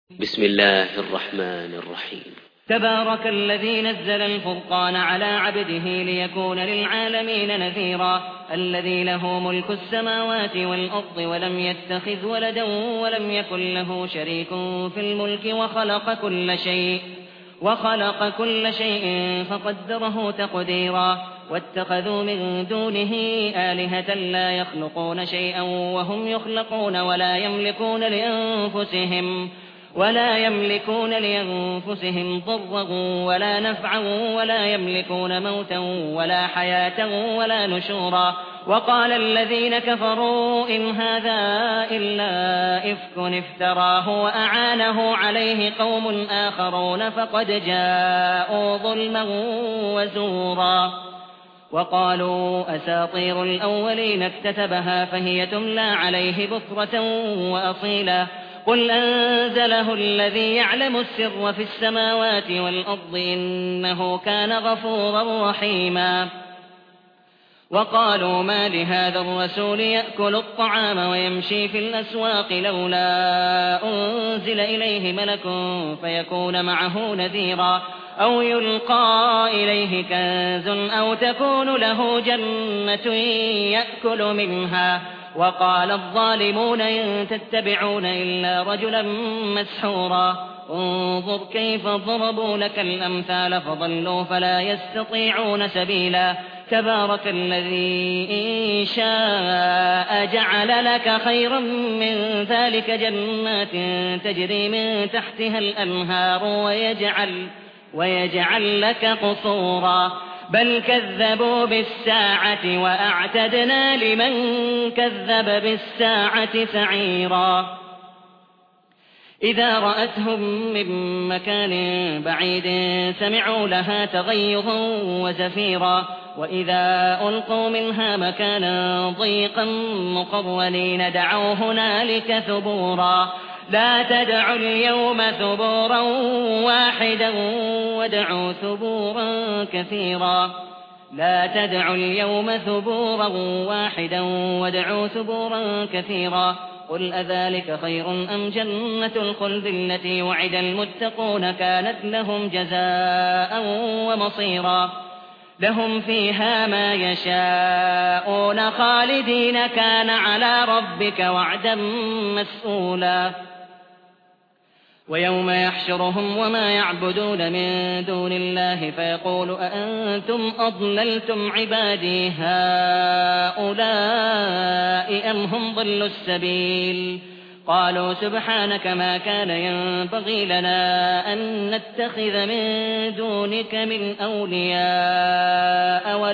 بسم الله الرحمن الرحيم. تبارك الذي نزل الفرقان على عبده ليكون للعالمين نذيرا. الذي له ملك السماوات والأرض ولم يتخذ ولدا ولم يكن له شريك في الملك وخلق كل شيء فقدره تقديرا. واتخذوا من دونه آلهة لا يخلقون شيئا وهم يخلقون ولا يملكون لأنفسهم ضرا ولا نفعا ولا يملكون موتا ولا حياة ولا نشورا. وقال الذين كفروا إن هذا إلا إفك افتراه وأعانه عليه قوم آخرون فقد جاءوا ظلما وزورا. وقالوا أساطير الأولين اكتتبها فهي تملى عليه بكرة وأصيلا. قل أنزله الذي يعلم السر في السماوات والأرض إنه كان غفورا رحيما. وقالوا ما لهذا الرسول يأكل الطعام ويمشي في الأسواق لولا أنزل إليه ملك فيكون معه نذيرا أو يلقى إليه كنز أو تكون له جنة يأكل منها. وقال الظالمون إن تتبعون إلا رجلا مسحورا. انظر كيف ضربوا لك الأمثال فضلوا فلا يستطيعون سبيلا. تبارك الذي إن شاء جعل لك خيرا من ذلك جنات تجري من تحتها الأنهار ويجعل لك قصورا. بل كذبوا بالساعة وأعتدنا لمن كذب بالساعة سعيرا. إذا رأتهم من مكان بعيد سمعوا لها تغيظا وزفيرا. وإذا ألقوا منها مكانا ضيقا مقرنين دعوا هنالك ثبورا. لا تدعوا اليوم ثبورا واحدا وادعوا ثبورا كثيرا. قل أذلك خير أم جنة الخلد التي وعد المتقون كانت لهم جزاء ومصيرا. لهم فيها ما يشاءون خالدين كان على ربك وعدا مسئولا. ويوم يحشرهم وما يعبدون من دون الله فيقول أأنتم أضللتم عبادي هؤلاء أم هم ضلوا السبيل. قالوا سبحانك ما كان ينبغي لنا أن نتخذ من دونك من أولياء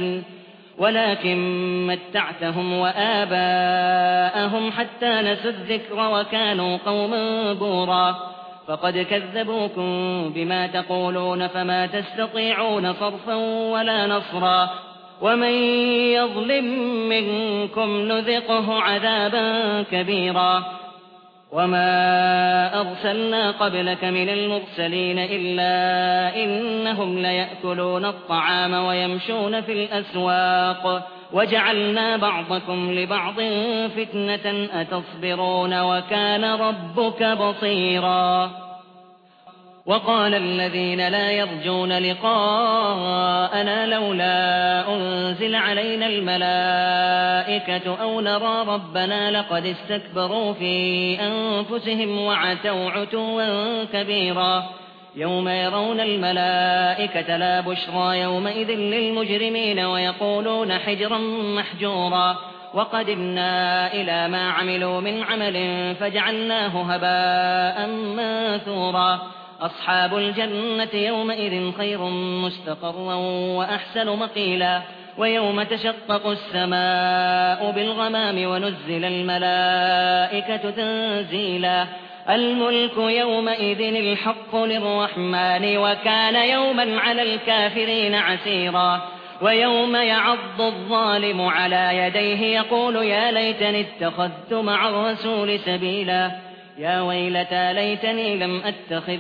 ولكن متعتهم وآباءهم حتى نسوا الذكر وكانوا قوما بورا. فقد كذبوكم بما تقولون فما تستطيعون صرفا ولا نصرا. ومن يظلم منكم نذقه عذابا كبيرا. وما أرسلنا قبلك من المرسلين إلا إنهم ليأكلون الطعام ويمشون في الأسواق وجعلنا بعضكم لبعض فتنة أتصبرون وكان ربك بصيرا. وقال الذين لا يرجون لقاءنا لولا أنزل علينا الملائكة أو نرى ربنا لقد استكبروا في أنفسهم وعتوا عتوا كبيرا. يوم يرون الملائكة لا بشرى يومئذ للمجرمين ويقولون حجرا محجورا. وقدمنا إلى ما عملوا من عمل فجعلناه هباء منثورا. أصحاب الجنة يومئذ خير مستقرا وأحسن مقيلا. ويوم تشقق السماء بالغمام ونزل الملائكة تنزيلا. الملك يومئذ الحق للرحمن وكان يوما على الكافرين عسيرا. ويوم يعض الظالم على يديه يقول يا ليتني اتخذت مع الرسول سبيلا. يا ويلتى ليتني لم أتخذ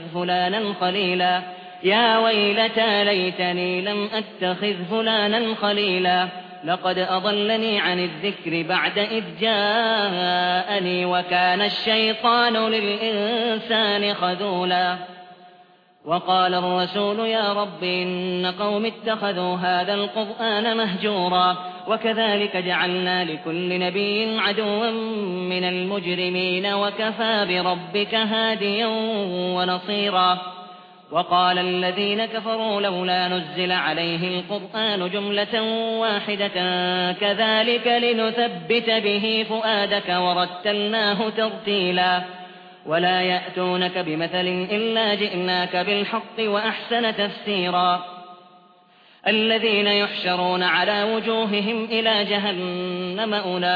فلانا خليلا. لقد أضلني عن الذكر بعد إذ جاءني وكان الشيطان للإنسان خذولا وقال الرسول يا رب إن قوم اتخذوا هذا القرآن مهجورا وكذلك جعلنا لكل نبي عدوا من المجرمين وكفى بربك هاديا ونصيرا وقال الذين كفروا لولا نزل عليه القرآن جملة واحدة كذلك لنثبت به فؤادك ورتلناه ترتيلا ولا يأتونك بمثل إلا جئناك بالحق وأحسن تفسيرا الذين يحشرون على وجوههم إلى جهنم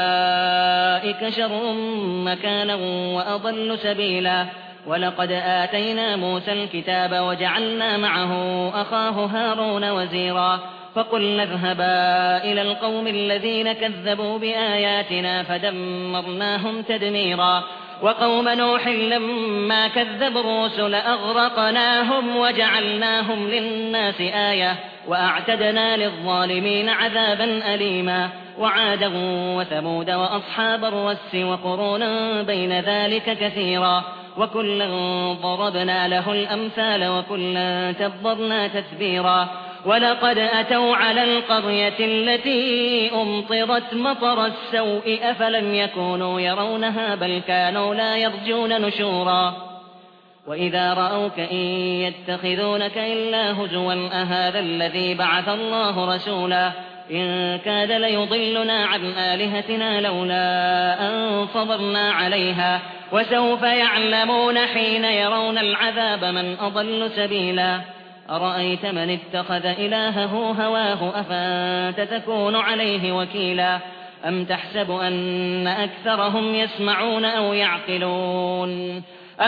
أولئك شر مكانا وأضل سبيلا ولقد آتينا موسى الكتاب وجعلنا معه أخاه هارون وزيرا فقلنا اذهبا إلى القوم الذين كذبوا بآياتنا فدمرناهم تدميرا وقوم نوح لما كذبوا الرسل أغرقناهم وجعلناهم للناس آية وأعتدنا للظالمين عذابا أليما وعادا وثمود وأصحاب الرس وقرونا بين ذلك كثيرا وكلا ضربنا له الأمثال وكلا تبرنا تتبيرا ولقد أتوا على القرية التي أمطرت مطر السوء أفلم يكونوا يرونها بل كانوا لا يرجون نشورا وإذا رأوك إن يتخذونك إلا هزوا أهذا الذي بعث الله رسولا إن كاد ليضلنا عن آلهتنا لولا أن صبرنا عليها وسوف يعلمون حين يرون العذاب من أضل سبيلا أرأيت من اتخذ إلهه هواه أفأنت تكون عليه وكيلا أم تحسب أن أكثرهم يسمعون أو يعقلون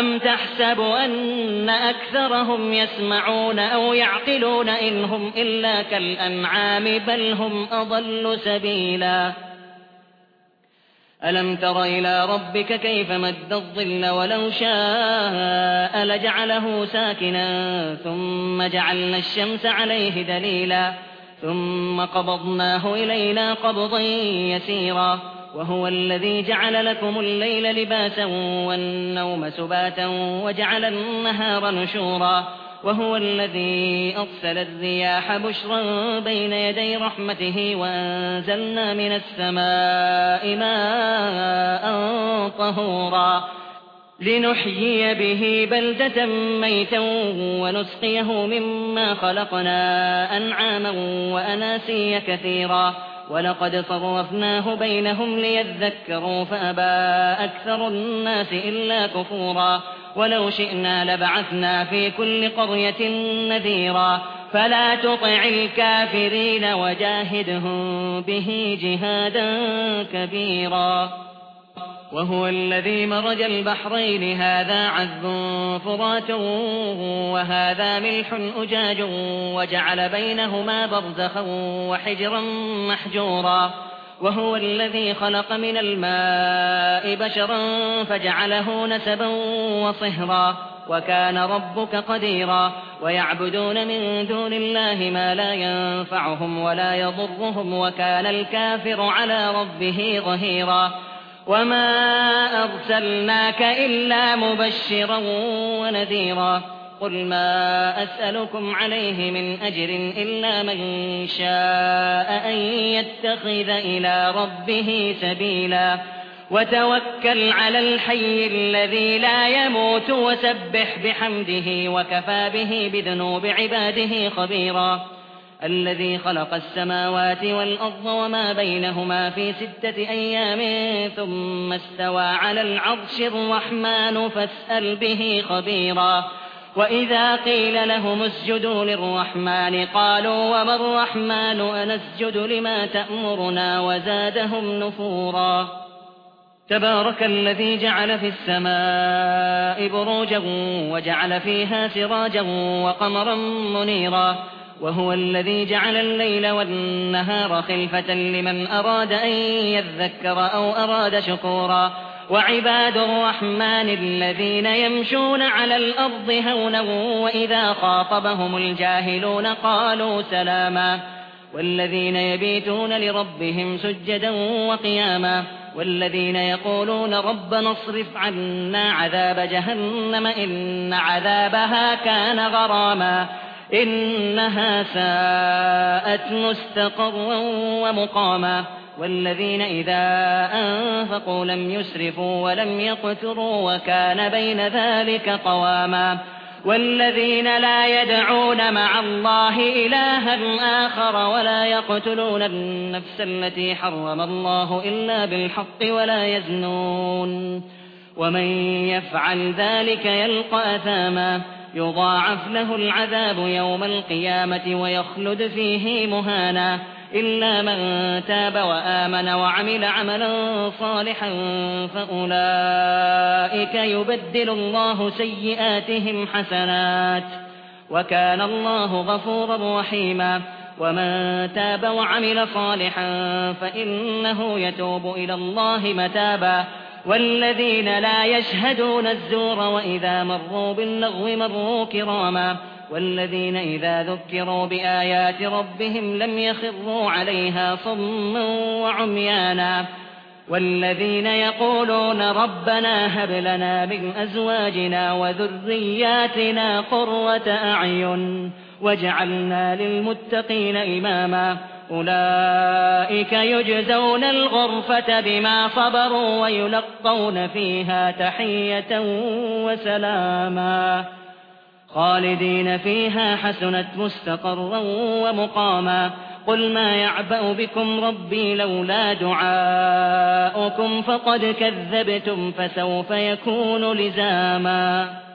إن هم إلا كالأنعام بل هم أضل سبيلا ألم تر إلى ربك كيف مد الظل ولو شاء لجعله ساكنا ثم جعلنا الشمس عليه دليلا ثم قبضناه إلينا قبضا يسيرا وهو الذي جعل لكم الليل لباسا والنوم سباتا وجعل النهار نشورا وهو الذي أرسل الرياح بشرا بين يدي رحمته وأنزلنا من السماء ماء طهورا لنحيي به بلدة ميتا ونسقيه مما خلقنا أنعاما وأناسيا كثيرا ولقد صرفناه بينهم ليذكروا فأبى أكثر الناس إلا كفورا ولو شئنا لبعثنا في كل قرية نذيرا فلا تطع الكافرين وجاهدهم به جهادا كبيرا وهو الذي مرج البحرين هذا عذب فرات وهذا ملح أجاج وجعل بينهما برزخا وحجرا محجورا وهو الذي خلق من الماء بشرا فجعله نسبا وصهرا وكان ربك قديرا ويعبدون من دون الله ما لا ينفعهم ولا يضرهم وكان الكافر على ربه ظهيرا وما أرسلناك إلا مبشرا ونذيرا قل ما أسألكم عليه من أجر إلا من شاء أن يتخذ إلى ربه سبيلا وتوكل على الحي الذي لا يموت وسبح بحمده وكفى به بذنوب عباده خبيرا الذي خلق السماوات والأرض وما بينهما في 6 أيام ثم استوى على العرش الرحمن فاسأل به خبيرا وإذا قيل لهم اسجدوا للرحمن قالوا وما الرحمن أنسجد لما تأمرنا وزادهم نفورا تبارك الذي جعل في السماء بروجا وجعل فيها سراجا وقمرا منيرا وهو الذي جعل الليل والنهار خلفة لمن أراد أن يذكر أو أراد شكورا وعباد الرحمن الذين يمشون على الأرض هونا وإذا خاطبهم الجاهلون قالوا سلاما والذين يبيتون لربهم سجدا وقياما والذين يقولون ربنا اصرف عنا عذاب جهنم إن عذابها كان غراما إنها ساءت مستقرا ومقاما والذين إذا أنفقوا لم يسرفوا ولم يقتروا وكان بين ذلك قواما والذين لا يدعون مع الله إلها آخر ولا يقتلون النفس التي حرم الله إلا بالحق ولا يزنون ومن يفعل ذلك يلقى أثاما يضاعف له العذاب يوم القيامة ويخلد فيه مهانا إلا من تاب وآمن وعمل عملا صالحا فأولئك يبدل الله سيئاتهم حسنات وكان الله غفورا رحيما ومن تاب وعمل صالحا فإنه يتوب إلى الله متابا والذين لا يشهدون الزور وإذا مروا باللغو مروا كراما والذين إذا ذكروا بآيات ربهم لم يخروا عليها صما وعميانا والذين يقولون ربنا هب لنا من أزواجنا وذرياتنا قرة أعين واجعلنا للمتقين إماما أولئك يجزون الغرفة بما صبروا ويلقون فيها تحية وسلاما خالدين فيها حسنت مستقرا ومقاما قل ما يعبأ بكم ربي لولا دعاؤكم فقد كذبتم فسوف يكون لزاما